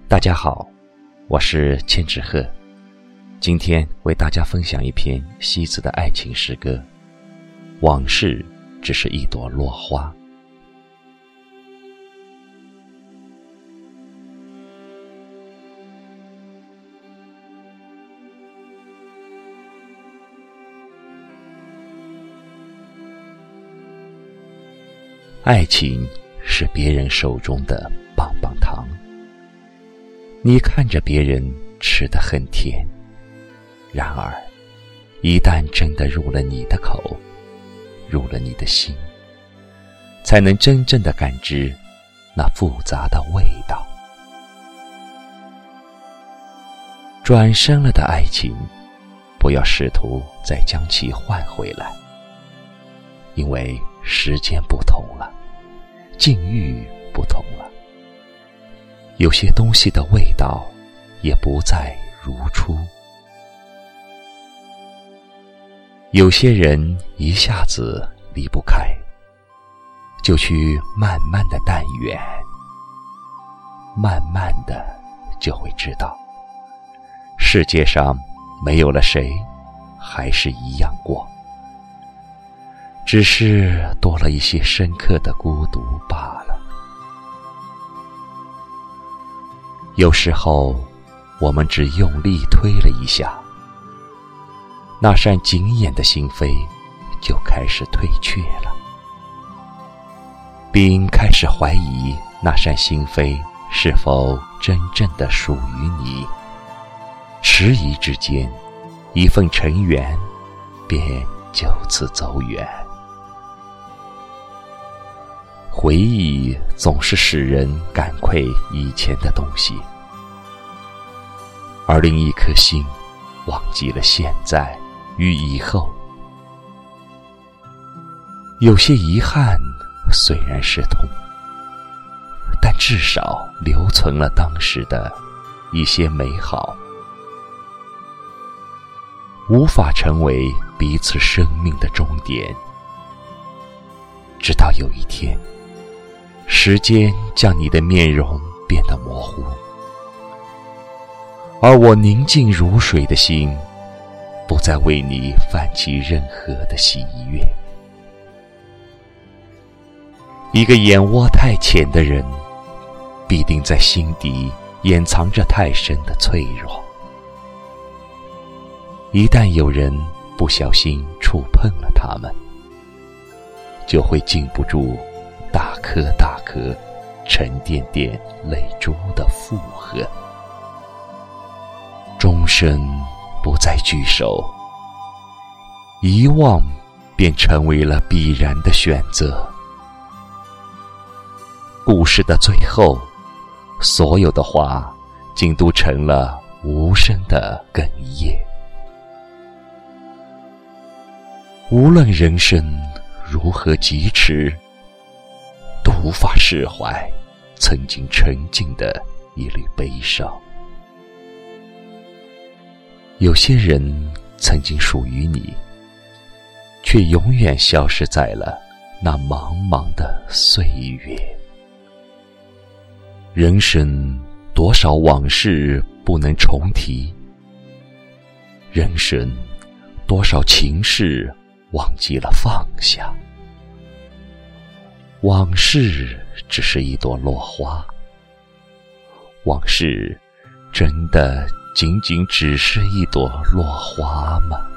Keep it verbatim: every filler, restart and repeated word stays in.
大家好，我是千纸鹤，今天为大家分享一篇西子的爱情诗歌，往事只是一朵落花。爱情是别人手中的棒棒糖，你看着别人吃得很甜，然而一旦真的入了你的口，入了你的心，才能真正的感知那复杂的味道。转身了的爱情，不要试图再将其换回来，因为时间不同了，境遇不同了，有些东西的味道也不再如初。有些人一下子离不开，就去慢慢的淡远，慢慢的就会知道，世界上没有了谁还是一样过，只是多了一些深刻的孤独罢了。有时候我们只用力推了一下，那扇紧掩的心扉就开始退却了，并开始怀疑那扇心扉是否真正的属于你。迟疑之间，一份尘缘便就此走远。回忆总是使人感愧以前的东西，而另一颗心忘记了现在与以后。有些遗憾虽然是痛，但至少留存了当时的一些美好。无法成为彼此生命的终点，直到有一天，时间将你的面容变得模糊，而我宁静如水的心不再为你泛起任何的喜悦。一个眼窝太浅的人，必定在心底掩藏着太深的脆弱。一旦有人不小心触碰了他们，就会禁不住大颗大颗沉甸甸泪珠的负荷，终身不再聚首，遗忘便成为了必然的选择。故事的最后，所有的话竟都成了无声的哽咽。无论人生如何疾驰，都无法释怀曾经沉静的一缕悲伤。有些人曾经属于你，却永远消失在了那茫茫的岁月。人生多少往事不能重提，人生多少情事忘记了放下。往事只是一朵落花，往事真的仅仅只是一朵落花吗？